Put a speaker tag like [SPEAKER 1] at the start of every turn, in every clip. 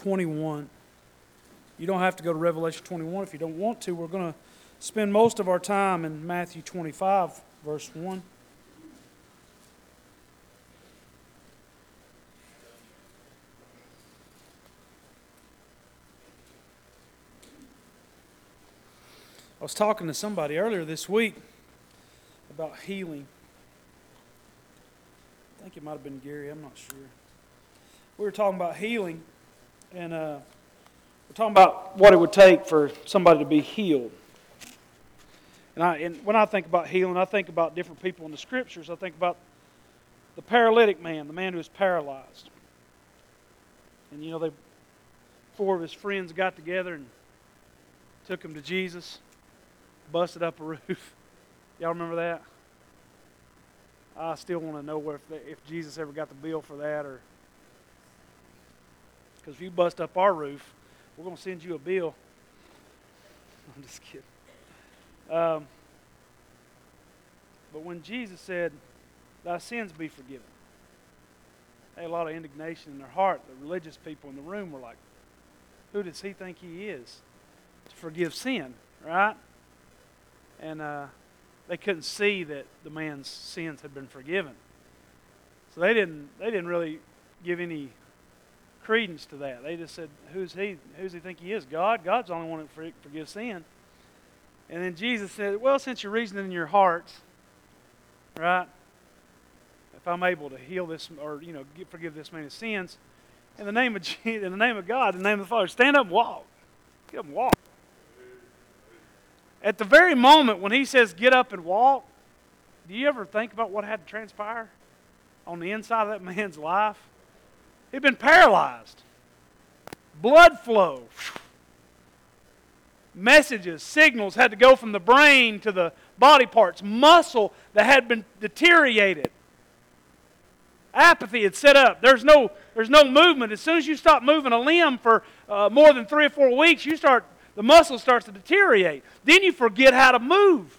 [SPEAKER 1] 21. You don't have to go to Revelation 21 if you don't want to. We're going to spend most of our time in Matthew 25, verse 1. I was talking to somebody earlier this week about healing. I think it might have been Gary, I'm not sure. We were talking about healing, and we're talking about what it would take for somebody to be healed. And when I think about healing, I think about different people in the Scriptures. I think about the paralytic man, the man who was paralyzed. And four of his friends got together and took him to Jesus, busted up a roof. Y'all remember that? I still want to know if Jesus ever got the bill for that, or because if you bust up our roof, we're going to send you a bill. I'm just kidding. But when Jesus said, "Thy sins be forgiven," they had a lot of indignation in their heart. The religious people in the room were like, "Who does he think he is to forgive sin?" Right? And they couldn't see that the man's sins had been forgiven. So they didn't really give any credence to that. They just said, Who's he think he is? God? God's the only one that forgives sin. And then Jesus said, well, since you're reasoning in your hearts, right, if I'm able to heal this or forgive this man's sins, in the name of Jesus, in the name of God, in the name of the Father, stand up and walk. Get up and walk. At the very moment when he says get up and walk, do you ever think about what had to transpire on the inside of that man's life? He'd been paralyzed. Blood flow. Messages, signals had to go from the brain to the body parts. Muscle that had been deteriorated. Apathy had set up. There's no movement. As soon as you stop moving a limb for more than 3 or 4 weeks, the muscle starts to deteriorate. Then you forget how to move.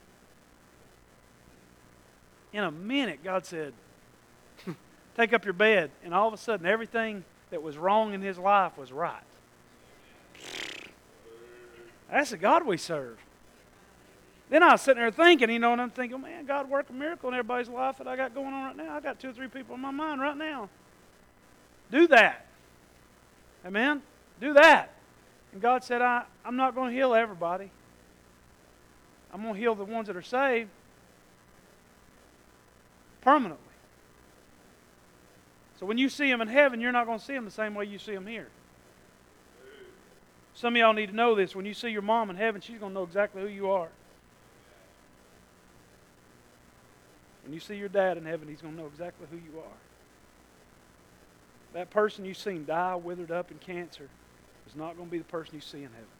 [SPEAKER 1] In a minute, God said, take up your bed. And all of a sudden, everything that was wrong in his life was right. That's the God we serve. Then I was sitting there thinking, and I'm thinking, man, God work a miracle in everybody's life that I got going on right now. I got 2 or 3 people in my mind right now. Do that. Amen? Do that. And God said, I'm not going to heal everybody. I'm going to heal the ones that are saved permanently. So when you see them in heaven, you're not going to see them the same way you see them here. Some of y'all need to know this. When you see your mom in heaven, she's going to know exactly who you are. When you see your dad in heaven, he's going to know exactly who you are. That person you've seen die, withered up in cancer, is not going to be the person you see in heaven.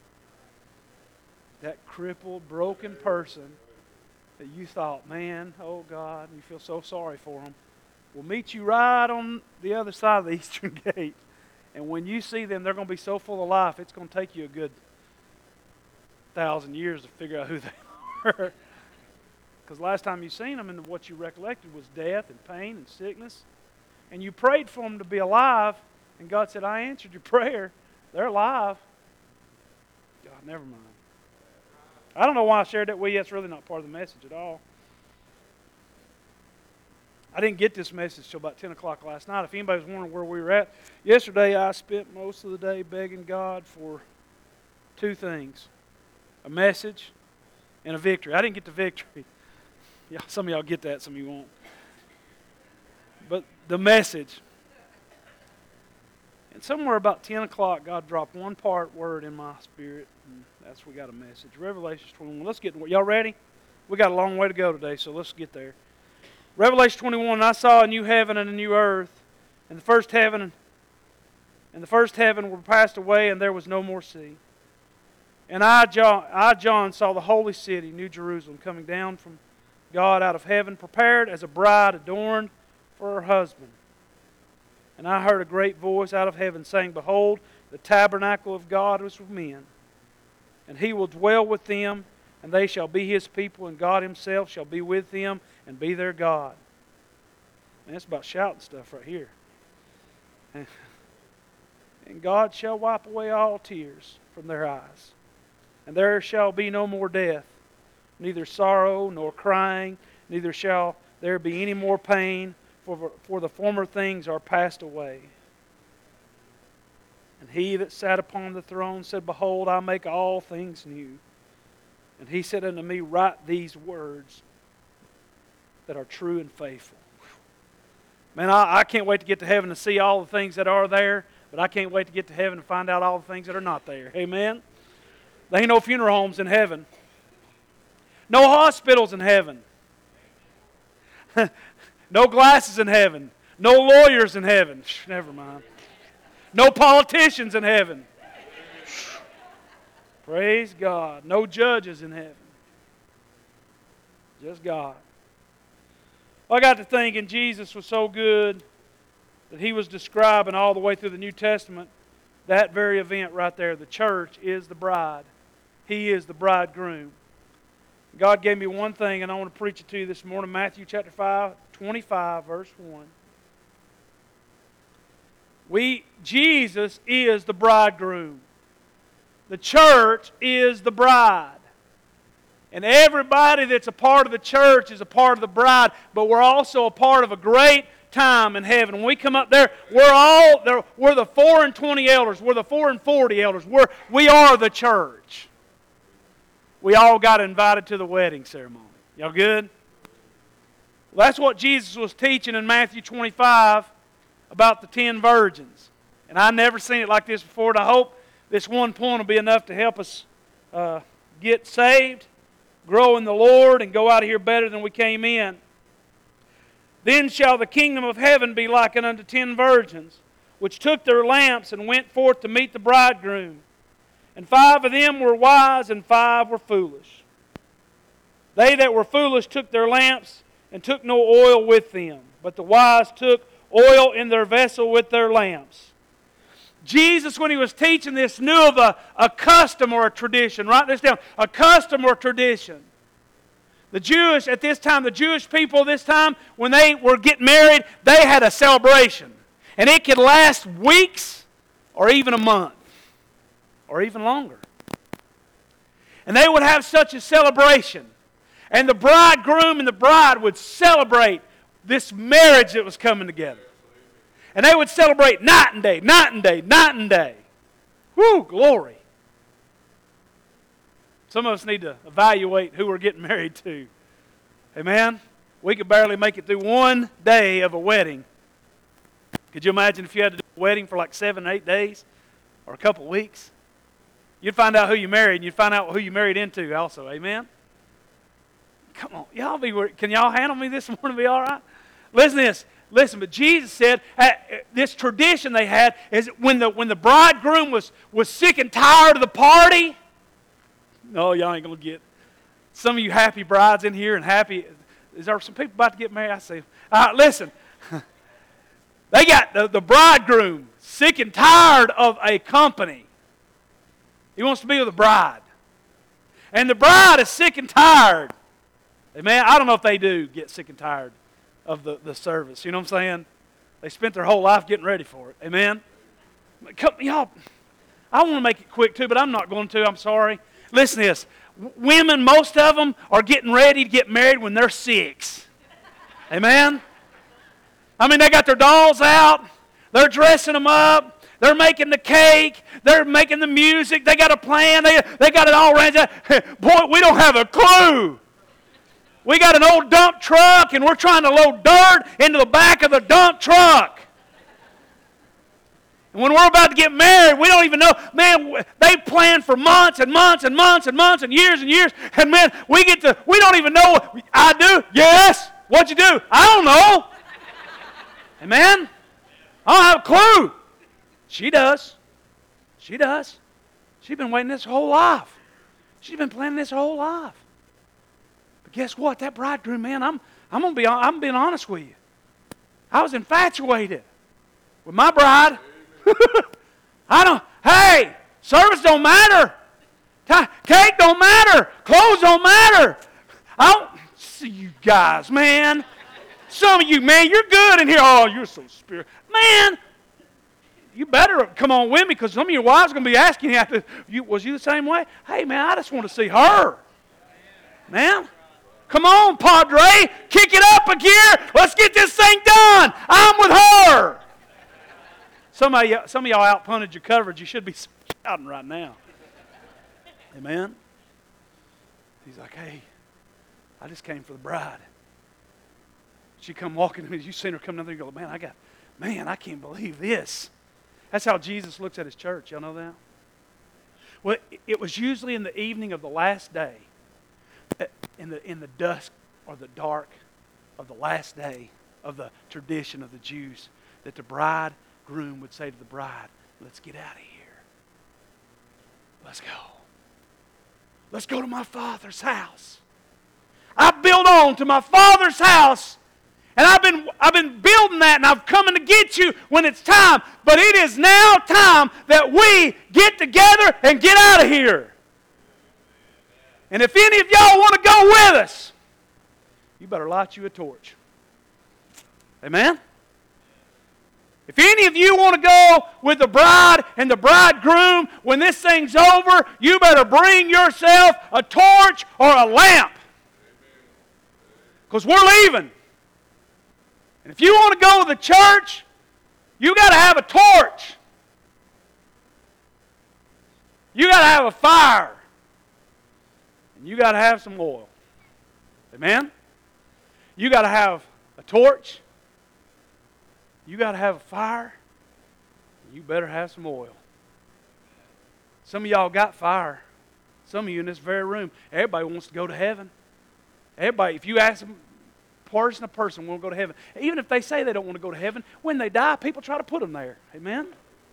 [SPEAKER 1] That crippled, broken person that you thought, man, oh God, you feel so sorry for them, will meet you right on the other side of the eastern gate. And when you see them, they're going to be so full of life, it's going to take you a good 1,000 years to figure out who they are. Because last time you seen them, and what you recollected was death and pain and sickness. And you prayed for them to be alive, and God said, I answered your prayer. They're alive. God, never mind. I don't know why I shared that with you. That's really not part of the message at all. I didn't get this message till about 10 o'clock last night. If anybody's wondering where we were at, yesterday I spent most of the day begging God for 2 things. A message and a victory. I didn't get the victory. Yeah, some of y'all get that, some of you won't. But the message. And somewhere about 10 o'clock, God dropped one part word in my spirit, and that's we got a message. Revelation 21. Let's get, y'all ready? We got a long way to go today, so let's get there. Revelation 21, and I saw a new heaven and a new earth, and the first heaven were passed away, and there was no more sea. And I, John, saw the holy city, New Jerusalem, coming down from God out of heaven, prepared as a bride adorned for her husband. And I heard a great voice out of heaven saying, Behold, the tabernacle of God is with men, and He will dwell with them, and they shall be His people, and God Himself shall be with them and be their God. And it's about shouting stuff right here. And God shall wipe away all tears from their eyes. And there shall be no more death, neither sorrow nor crying, neither shall there be any more pain, for the former things are passed away. And he that sat upon the throne said, Behold, I make all things new. And he said unto me, Write these words that are true and faithful. Man, I can't wait to get to heaven to see all the things that are there, but I can't wait to get to heaven and find out all the things that are not there. Amen? There ain't no funeral homes in heaven. No hospitals in heaven. No glasses in heaven. No lawyers in heaven. Never mind. No politicians in heaven. Praise God. No judges in heaven. Just God. I got to thinking Jesus was so good that He was describing all the way through the New Testament that very event right there. The church is the bride. He is the bridegroom. God gave me one thing, and I want to preach it to you this morning. Matthew chapter 25, verse 1. Jesus is the bridegroom. The church is the bride. And everybody that's a part of the church is a part of the bride, but we're also a part of a great time in heaven. When we come up there, we're the 4 and 20 elders. We're the 4 and 40 elders. We are the church. We all got invited to the wedding ceremony. Y'all good? Well, that's what Jesus was teaching in Matthew 25 about the 10 virgins. And I've never seen it like this before, and I hope this one point will be enough to help us get saved, grow in the Lord, and go out of here better than we came in. Then shall the kingdom of heaven be likened unto 10 virgins, which took their lamps and went forth to meet the bridegroom. And 5 of them were wise, and 5 were foolish. They that were foolish took their lamps, and took no oil with them. But the wise took oil in their vessel with their lamps. Jesus, when He was teaching this, knew of a custom or a tradition. Write this down. A custom or tradition. The Jewish people this time, when they were getting married, they had a celebration. And it could last weeks or even a month. Or even longer. And they would have such a celebration. And the bridegroom and the bride would celebrate this marriage that was coming together. And they would celebrate night and day, night and day, night and day. Woo, glory. Some of us need to evaluate who we're getting married to. Amen? We could barely make it through one day of a wedding. Could you imagine if you had to do a wedding for like 7 or 8 days? Or a couple weeks? You'd find out who you married, and you'd find out who you married into also. Amen? Come on. Can y'all handle me this morning? Be all right? Listen to this. Listen, but Jesus said this tradition they had is when the bridegroom was sick and tired of the party. No, y'all ain't going to get some of you happy brides in here and happy. Is there some people about to get married? I say, listen. They got the bridegroom sick and tired of a company. He wants to be with the bride. And the bride is sick and tired. Amen. I don't know if they do get sick and tired of the service. You know what I'm saying? They spent their whole life getting ready for it. Amen? Y'all, I want to make it quick too, but I'm not going to. I'm sorry. Listen to this. Women, most of them are getting ready to get married when they're 6. Amen? I mean, they got their dolls out. They're dressing them up. They're making the cake. They're making the music. They got a plan. They got it all arranged. Boy, we don't have a clue. We got an old dump truck, and we're trying to load dirt into the back of the dump truck. And when we're about to get married, we don't even know. Man, they plan for months and months and months and months and years. And man, we don't even know. I do? Yes. What'd you do? I don't know. Amen? I don't have a clue. She does. She does. She's been waiting this whole life. She's been planning this whole life. But guess what? That bridegroom, man, I'm being honest with you. I was infatuated with my bride. Hey, service don't matter. Cake don't matter. Clothes don't matter. I don't see you guys, man. Some of you, man, you're good in here. Oh, you're so spiritual. Man, you better come on with me because some of your wives are going to be asking you, after, was you the same way? Hey, man, I just want to see her. Man, come on, Padre. Kick it up a gear. Let's get this thing done. I'm with her. Some of y'all outpunted your coverage. You should be shouting right now. Amen. He's like, hey, I just came for the bride. She come walking to me. You seen her come down there and go, man, I can't believe this. That's how Jesus looks at his church. Y'all know that? Well, it was usually in the evening of the last day, in the dusk or the dark of the last day of the tradition of the Jews, that the bridegroom would say to the bride, let's get out of here. Let's go. Let's go to my Father's house. I built on to my Father's house, and I've been building that, and I've coming to get you when it's time. But it is now time that we get together and get out of here. And if any of y'all want to go with us, you better light you a torch. Amen? If any of you want to go with the bride and the bridegroom, when this thing's over, you better bring yourself a torch or a lamp. Because we're leaving. And if you want to go with the church, you got to have a torch. You got to have a fire. And you got to have some oil. Amen? You got to have a torch. You got to have a fire. And you better have some oil. Some of y'all got fire. Some of you in this very room, everybody wants to go to heaven. Everybody, if you ask them, a person won't go to heaven. Even if they say they don't want to go to heaven, when they die, people try to put them there. Amen?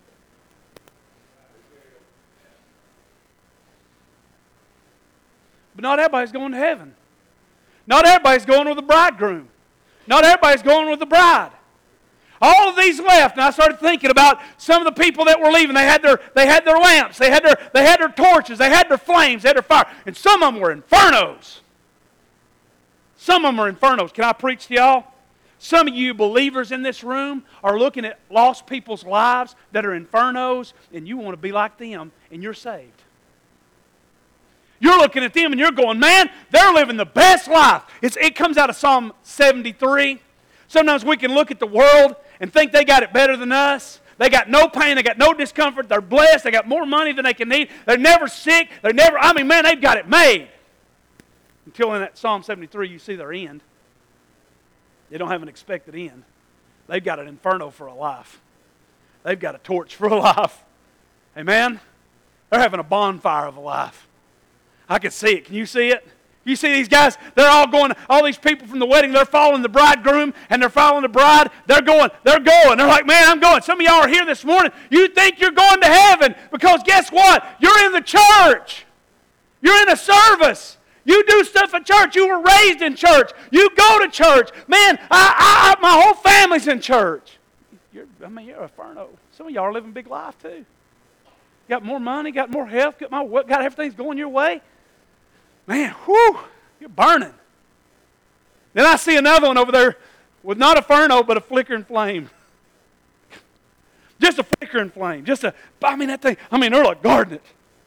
[SPEAKER 1] But not everybody's going to heaven. Not everybody's going with the bridegroom. Not everybody's going with the bride. All of these left, and I started thinking about some of the people that were leaving. They had their lamps, they had their torches, they had their flames, they had their fire, and some of them were infernos. Some of them are infernos. Can I preach to y'all? Some of you believers in this room are looking at lost people's lives that are infernos, and you want to be like them, and you're saved. You're looking at them, and you're going, man, they're living the best life. It comes out of Psalm 73. Sometimes we can look at the world and think they got it better than us. They got no pain. They got no discomfort. They're blessed. They got more money than they can need. They're never sick. They've got it made. Until in that Psalm 73 you see their end. They don't have an expected end. They've got an inferno for a life. They've got a torch for a life. Amen? They're having a bonfire of a life. I can see it. Can you see it? You see these guys, they're all going, all these people from the wedding, they're following the bridegroom and they're following the bride. They're going. They're like, man, I'm going. Some of y'all are here this morning. You think you're going to heaven because guess what? You're in the church. You're in a service. You do stuff at church. You were raised in church. You go to church. Man, my whole family's in church. You're a inferno. Some of y'all are living big life too. Got more money, got more health, got everything's going your way. Man, whew, you're burning. Then I see another one over there with not a inferno, but a flickering flame. Just a flickering flame. They're like guarding it.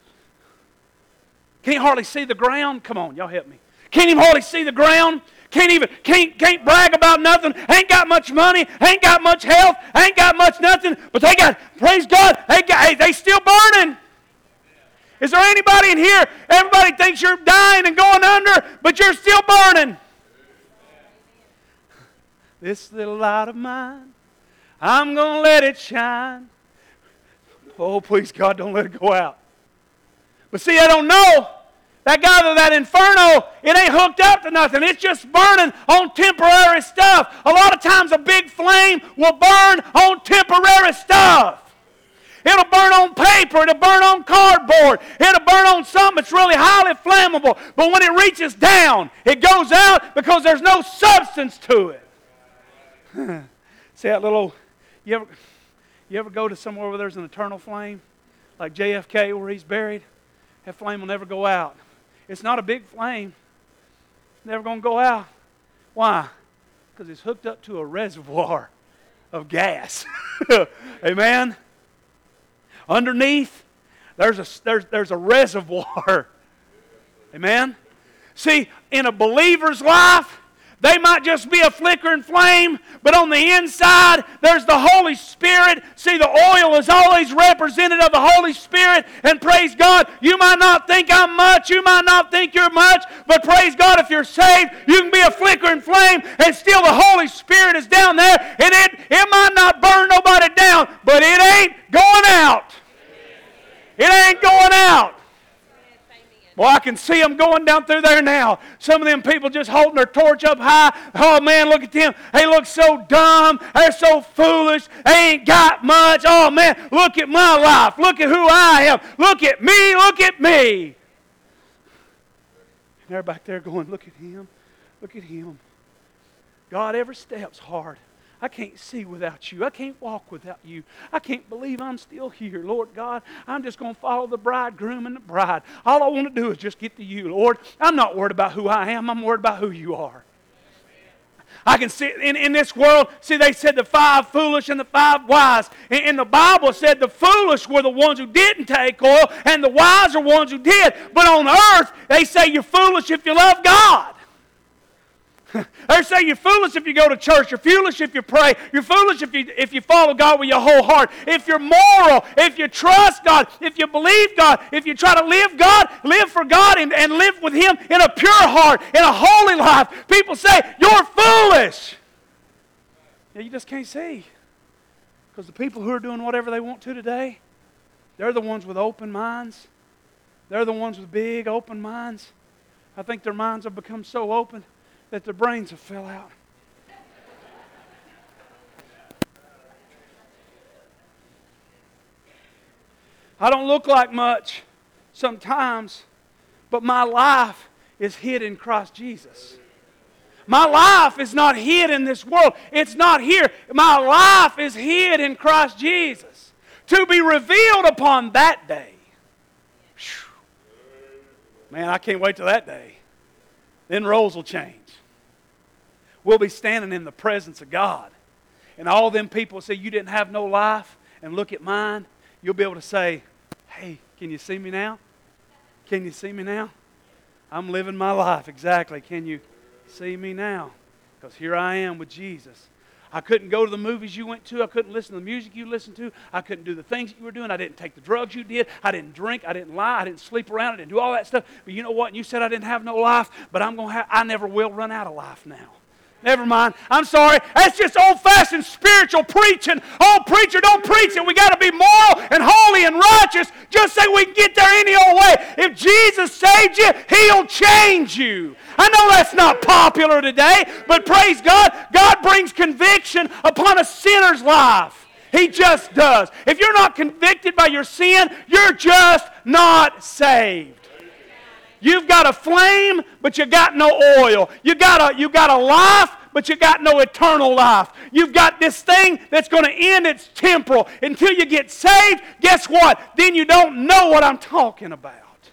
[SPEAKER 1] Can't hardly see the ground. Come on, y'all help me. Can't even hardly see the ground. Can't brag about nothing. Ain't got much money. Ain't got much health. Ain't got much nothing. But they got, praise God, they still burning. Is there anybody in here? Everybody thinks you're dying and going under, but you're still burning. This little light of mine, I'm going to let it shine. Oh, please, God, don't let it go out. But see, I don't know. That guy with that inferno, it ain't hooked up to nothing. It's just burning on temporary stuff. A lot of times a big flame will burn on temporary stuff. It'll burn on paper. It'll burn on cardboard. It'll burn on something that's really highly flammable. But when it reaches down, it goes out because there's no substance to it. See that little, you ever go to somewhere where there's an eternal flame? Like JFK where he's buried? That flame will never go out. It's not a big flame. It's never going to go out. Why? Because it's hooked up to a reservoir of gas. Amen? Underneath, there's a reservoir. Amen? See, in a believer's life, they might just be a flickering flame, but on the inside, there's the Holy Spirit. See, the oil is always representative of the Holy Spirit, and praise God, you might not think I'm much, you might not think you're much, but praise God, if you're saved, you can be a flickering flame, and still the Holy Spirit is down there, and it might not burn nobody down, but it ain't going out. It ain't going out. Well, I can see them going down through there now. Some of them people just holding their torch up high. Oh, man, look at them. They look so dumb. They're so foolish. They ain't got much. Oh, man, look at my life. Look at who I am. Look at me. Look at me. And they're back there going, look at him. Look at him. God, every step's hard. I can't see without you. I can't walk without you. I can't believe I'm still here. Lord God, I'm just going to follow the bridegroom and the bride. All I want to do is just get to you, Lord. I'm not worried about who I am. I'm worried about who you are. I can see in this world, see, they said the 5 foolish and the 5 wise. And the Bible said the foolish were the ones who didn't take oil and the wise are ones who did. But on earth, they say you're foolish if you love God. They say you're foolish if you go to church. You're foolish if you pray. You're foolish if you follow God with your whole heart. If you're moral, if you trust God, if you believe God, if you try to live for God and live with Him in a pure heart, in a holy life. People say, you're foolish. Yeah, you just can't see. Because the people who are doing whatever they want to today, they're the ones with open minds. They're the ones with big open minds. I think their minds have become so open that their brains have fell out. I don't look like much sometimes, but my life is hid in Christ Jesus. My life is not hid in this world. It's not here. My life is hid in Christ Jesus to be revealed upon that day. Man, I can't wait till that day. Then roles will change. We'll be standing in the presence of God. And all them people say, you didn't have no life, and look at mine. You'll be able to say, hey, can you see me now? Can you see me now? I'm living my life, exactly. Can you see me now? Because here I am with Jesus. I couldn't go to the movies you went to. I couldn't listen to the music you listened to. I couldn't do the things that you were doing. I didn't take the drugs you did. I didn't drink. I didn't lie. I didn't sleep around. I didn't do all that stuff. But you know what? You said I didn't have no life, but I never will run out of life now. Never mind. I'm sorry. That's just old-fashioned spiritual preaching. Oh, preacher, don't preach it. We got to be moral and holy and righteous. Just say we can get there any old way. If Jesus saved you, He'll change you. I know that's not popular today, but praise God, God brings conviction upon a sinner's life. He just does. If you're not convicted by your sin, you're just not saved. You've got a flame, but you got no oil. You got a life, but you got no eternal life. You've got this thing that's going to end its temporal. Until you get saved, guess what? Then you don't know what I'm talking about.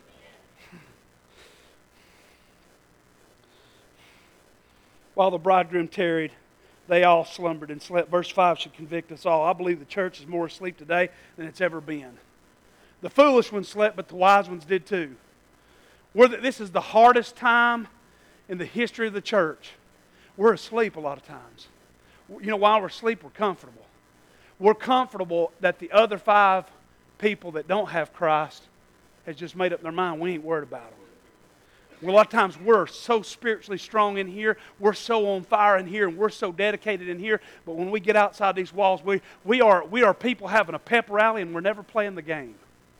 [SPEAKER 1] While the bridegroom tarried, they all slumbered and slept. Verse 5 should convict us all. I believe the church is more asleep today than it's ever been. The foolish ones slept, but the wise ones did too. This is the hardest time in the history of the church. We're asleep a lot of times. You know, while we're asleep, we're comfortable. We're comfortable that the other 5 people that don't have Christ has just made up their mind. We ain't worried about them. Well, a lot of times we're so spiritually strong in here, we're so on fire in here, and we're so dedicated in here, but when we get outside these walls, we are people having a pep rally, and we're never playing the game.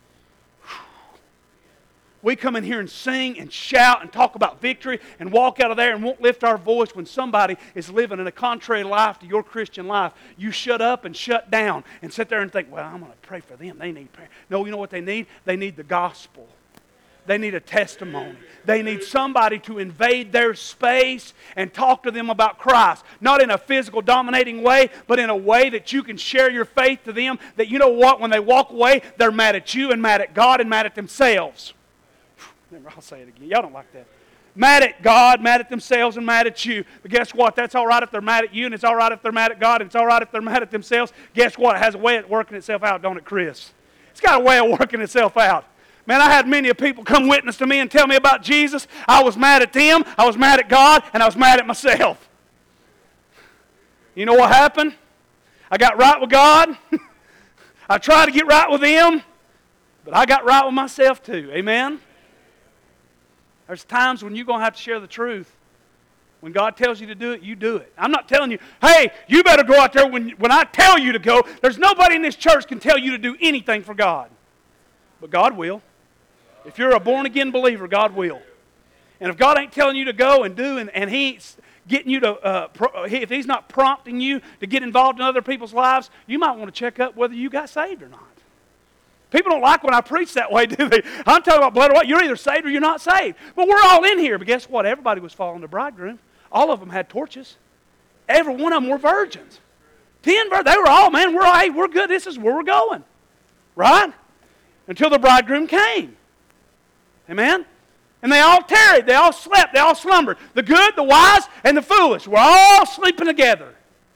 [SPEAKER 1] We come in here and sing and shout and talk about victory and walk out of there and won't lift our voice when somebody is living in a contrary life to your Christian life. You shut up and shut down and sit there and think, well, I'm going to pray for them. They need prayer. No, you know what they need? They need the gospel. They need a testimony. They need somebody to invade their space and talk to them about Christ. Not in a physical dominating way, but in a way that you can share your faith to them. That you know what? When they walk away, they're mad at you and mad at God and mad at themselves. I'll say it again. Y'all don't like that. Mad at God, mad at themselves, and mad at you. But guess what? That's all right if they're mad at you, and it's all right if they're mad at God, and it's all right if they're mad at themselves. Guess what? It has a way of working itself out, don't it, Chris? It's got a way of working itself out. Man, I had many people come witness to me and tell me about Jesus. I was mad at them, I was mad at God, and I was mad at myself. You know what happened? I got right with God. I tried to get right with them, but I got right with myself too. Amen? There's times when you're going to have to share the truth. When God tells you to do it, you do it. I'm not telling you, hey, you better go out there when I tell you to go. There's nobody in this church can tell you to do anything for God. But God will. If you're a born-again believer, God will. And if God ain't telling you to go and do, and He ain't getting you to, if He's not prompting you to get involved in other people's lives, you might want to check up whether you got saved or not. People don't like when I preach that way, do they? I'm talking about blood or what? You're either saved or you're not saved. But we're all in here. But guess what? Everybody was following the bridegroom. All of them had torches. Every one of them were virgins. 10 virgins. They were all, man, we're good. This is where we're going. Right? Until the bridegroom came. Amen? And they all tarried. They all slept. They all slumbered. The good, the wise, and the foolish were all sleeping together.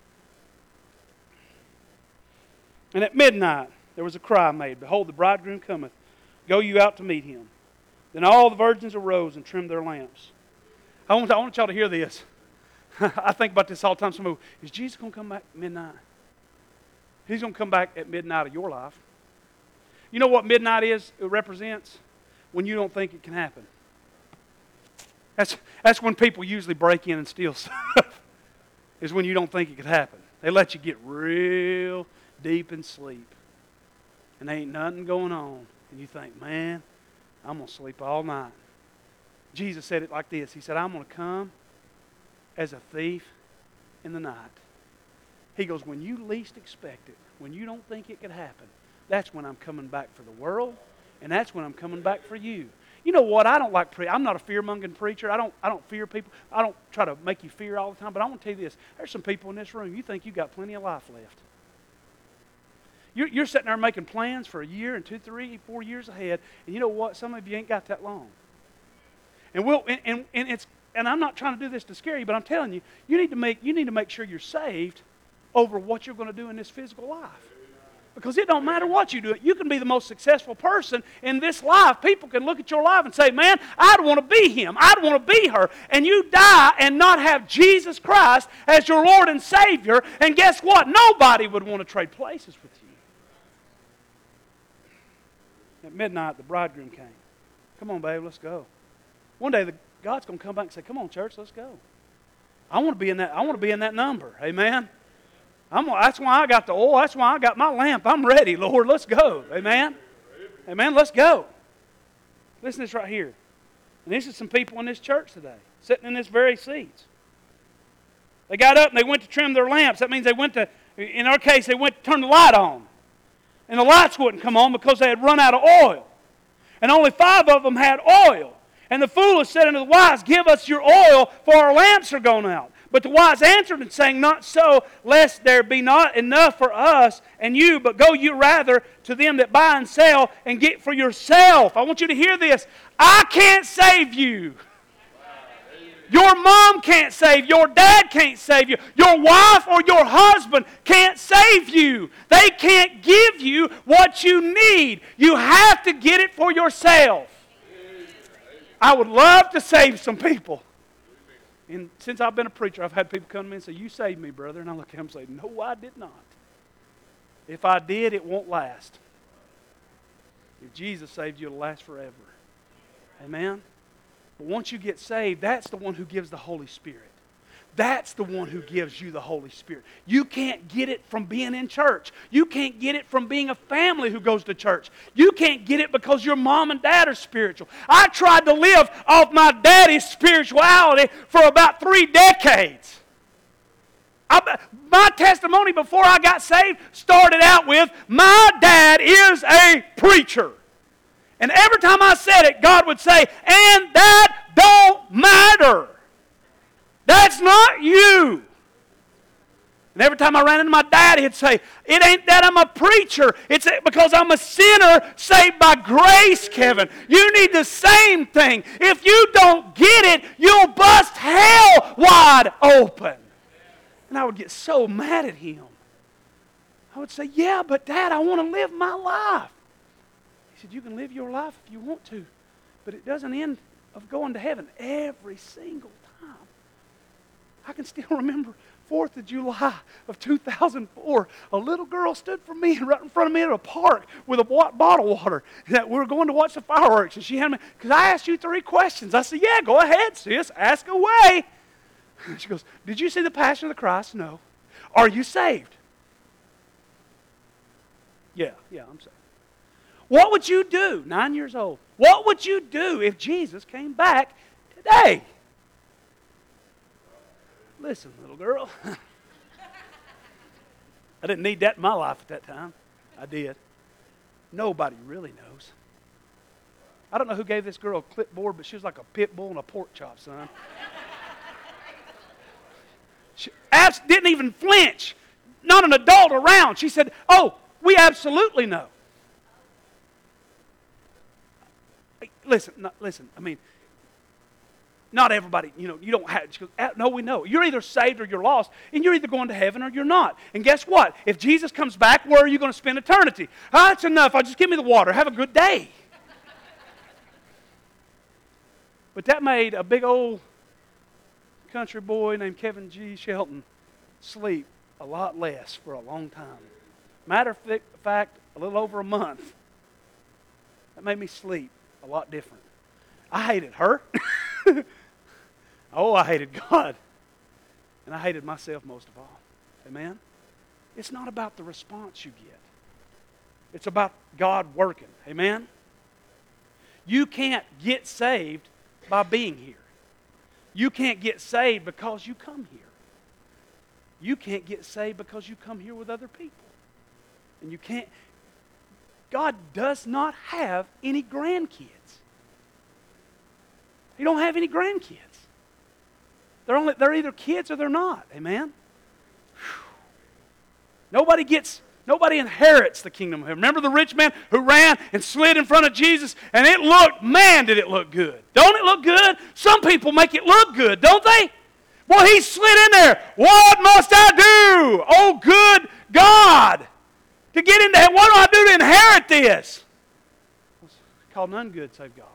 [SPEAKER 1] And at midnight, there was a cry made, Behold, the bridegroom cometh. Go you out to meet him. Then all the virgins arose and trimmed their lamps. I want y'all to hear this. I think about this all the time. Somebody, is Jesus going to come back at midnight? He's going to come back at midnight of your life. You know what midnight is? It represents when you don't think it can happen. That's when people usually break in and steal stuff. Is when you don't think it could happen. They let you get real deep in sleep. And there ain't nothing going on. And you think, man, I'm going to sleep all night. Jesus said it like this. He said, I'm going to come as a thief in the night. He goes, when you least expect it, when you don't think it could happen, that's when I'm coming back for the world, and that's when I'm coming back for you. You know what? I don't like I'm not a fear-mongering preacher. I don't fear people. I don't try to make you fear all the time. But I want to tell you this. There's some people in this room, you think you got plenty of life left. You're sitting there making plans for a year and 2, 3, 4 years ahead, and you know what? Some of you ain't got that long. And I'm not trying to do this to scare you, but I'm telling you, you need to make sure you're saved over what you're going to do in this physical life. Because it don't matter what you do. You can be the most successful person in this life. People can look at your life and say, man, I'd want to be him. I'd want to be her. And you die and not have Jesus Christ as your Lord and Savior. And guess what? Nobody would want to trade places with you. At midnight, the bridegroom came. Come on, babe, let's go. One day, God's going to come back and say, come on, church, let's go. I want to be in that number. Amen? That's why I got the oil. That's why I got my lamp. I'm ready, Lord. Let's go. Amen? Amen? Let's go. Listen to this right here. And this is some people in this church today, sitting in this very seats. They got up and they went to trim their lamps. That means they went to, in our case, they went to turn the light on. And the lights wouldn't come on because they had run out of oil. And only 5 of them had oil. And the foolish said unto the wise, Give us your oil, for our lamps are gone out. But the wise answered and saying, Not so, lest there be not enough for us and you, but go you rather to them that buy and sell and get for yourself. I want you to hear this. I can't save you. Your mom can't save you. Your dad can't save you. Your wife or your husband can't save you. They can't give you what you need. You have to get it for yourself. I would love to save some people. And since I've been a preacher, I've had people come to me and say, You saved me, brother. And I look at them and say, No, I did not. If I did, it won't last. If Jesus saved you, it'll last forever. Amen? But once you get saved, that's the one who gives the Holy Spirit. That's the one who gives you the Holy Spirit. You can't get it from being in church. You can't get it from being a family who goes to church. You can't get it because your mom and dad are spiritual. I tried to live off my daddy's spirituality for about 3 decades. My testimony before I got saved started out with, my dad is a preacher. And every time I said it, God would say, and that don't matter. That's not you. And every time I ran into my dad, he'd say, It ain't that I'm a preacher. It's because I'm a sinner saved by grace, Kevin. You need the same thing. If you don't get it, you'll bust hell wide open. And I would get so mad at him. I would say, Yeah, but Dad, I want to live my life. He said, you can live your life if you want to, but it doesn't end of going to heaven every single time. I can still remember 4th of July of 2004. A little girl stood for me right in front of me at a park with a bottle of water. That we were going to watch the fireworks, and she had me, because I asked you 3 questions. I said, yeah, go ahead, sis, ask away. She goes, did you see the Passion of the Christ? No. Are you saved? Yeah, I'm saved. What would you do, 9 years old? What would you do if Jesus came back today? Listen, little girl. I didn't need that in my life at that time. I did. Nobody really knows. I don't know who gave this girl a clipboard, but she was like a pit bull and a pork chop, son. She didn't even flinch. Not an adult around. She said, oh, we absolutely know. Listen, I mean, not everybody, you don't have, she goes, no, we know. You're either saved or you're lost, and you're either going to heaven or you're not. And guess what? If Jesus comes back, where are you going to spend eternity? That's enough. Just give me the water. Have a good day. But that made a big old country boy named Kevin G. Shelton sleep a lot less for a long time. Matter of fact, a little over a month. That made me sleep a lot different. I hated her. Oh, I hated God. And I hated myself most of all. Amen? It's not about the response you get. It's about God working. Amen? You can't get saved by being here. You can't get saved because you come here. You can't get saved because you come here with other people. And you can't. God does not have any grandkids. He don't have any grandkids. They're either kids or they're not. Amen? Nobody inherits the kingdom of heaven. Remember the rich man who ran and slid in front of Jesus, and did it look good. Don't it look good? Some people make it look good, don't they? Well, he slid in there. What must I do? Oh, good God. To get into heaven, what do I do to inherit this? It's called none good save God.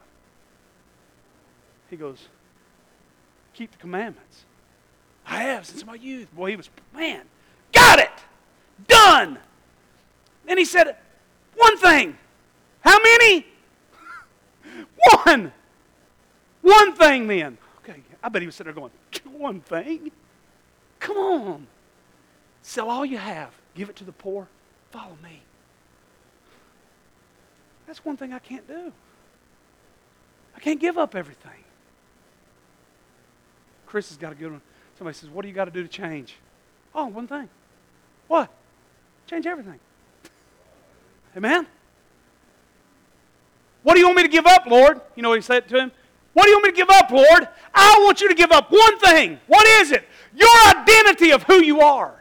[SPEAKER 1] He goes, keep the commandments. I have since my youth. Boy, got it. Done. Then he said, one thing. How many? One. One thing then. Okay, I bet he was sitting there going, one thing? Come on. Sell all you have. Give it to the poor. Follow me. That's one thing I can't do. I can't give up everything. Chris has got a good one. Somebody says, what do you got to do to change? Oh, one thing. What? Change everything. Amen? What do you want me to give up, Lord? You know what he said to him? What do you want me to give up, Lord? I want you to give up one thing. What is it? Your identity of who you are.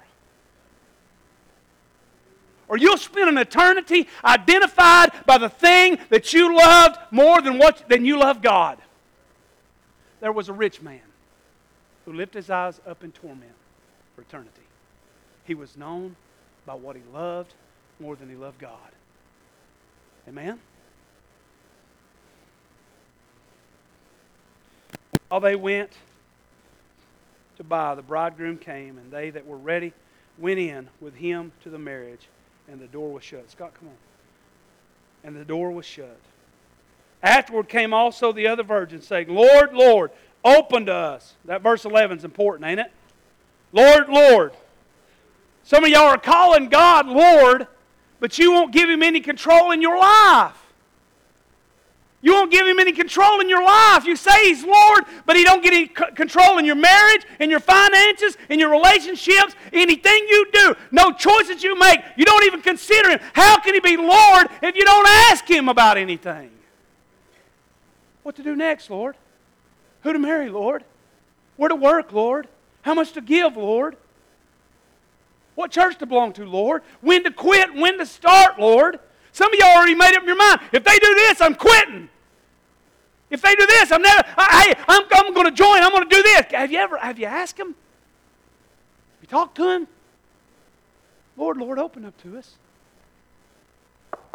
[SPEAKER 1] Or you'll spend an eternity identified by the thing that you loved more than you love God. There was a rich man who lifted his eyes up in torment for eternity. He was known by what he loved more than he loved God. Amen? While they went to buy, the bridegroom came, and they that were ready went in with him to the marriage, and the door was shut. Scott, come on. And the door was shut. Afterward came also the other virgins, saying, Lord, Lord, open to us. That verse 11 is important, ain't it? Lord, Lord. Some of y'all are calling God Lord, but you won't give Him any control in your life. You won't give Him any control in your life. You say He's Lord, but He don't get any control in your marriage, in your finances, in your relationships, anything you do, no choices you make. You don't even consider Him. How can He be Lord if you don't ask Him about anything? What to do next, Lord? Who to marry, Lord? Where to work, Lord? How much to give, Lord? What church to belong to, Lord? When to quit, when to start, Lord? Some of y'all already made up your mind. If they do this, I'm quitting. If they do this, I'm going to join. I'm going to do this. Have you asked Him? Have you talked to Him? Lord, open up to us.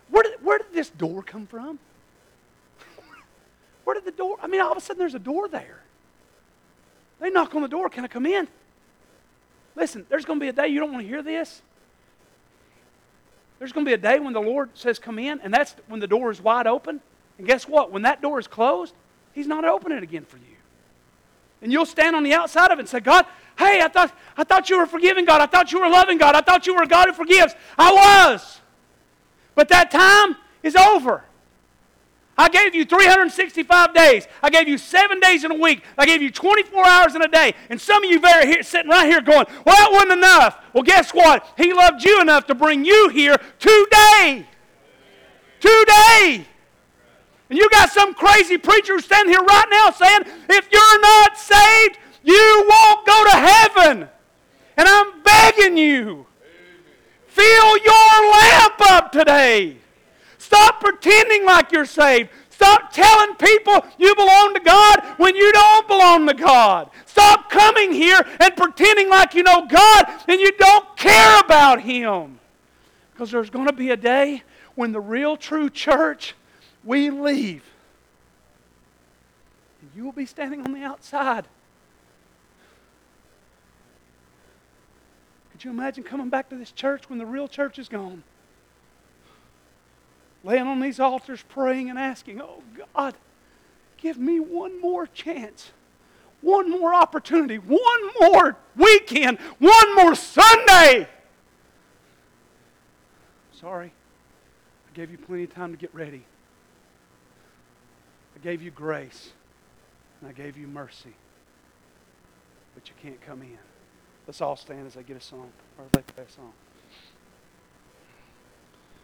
[SPEAKER 1] Where did this door come from? Where did the door? I mean, all of a sudden there's a door there. They knock on the door. Can I come in? Listen, there's going to be a day, you don't want to hear this. There's going to be a day when the Lord says come in, and that's when the door is wide open. And guess what? When that door is closed, He's not opening it again for you. And you'll stand on the outside of it and say, God, hey, I thought you were forgiving God. I thought you were loving God. I thought you were a God who forgives. I was. But that time is over. I gave you 365 days. I gave you 7 days in a week. I gave you 24 hours in a day. And some of you are sitting right here going, well, that wasn't enough. Well, guess what? He loved you enough to bring you here today. Today. And you got some crazy preacher who's standing here right now saying, if you're not saved, you won't go to heaven. And I'm begging you, fill your lamp up today. Stop pretending like you're saved. Stop telling people you belong to God when you don't belong to God. Stop coming here and pretending like you know God and you don't care about Him. Because there's going to be a day when the real true church, we leave. And you will be standing on the outside. Could you imagine coming back to this church when the real church is gone? Laying on these altars, praying and asking, oh God, give me one more chance, one more opportunity, one more weekend, one more Sunday. Sorry, I gave you plenty of time to get ready. I gave you grace, and I gave you mercy, but you can't come in. Let's all stand as I get a song, or they play a song.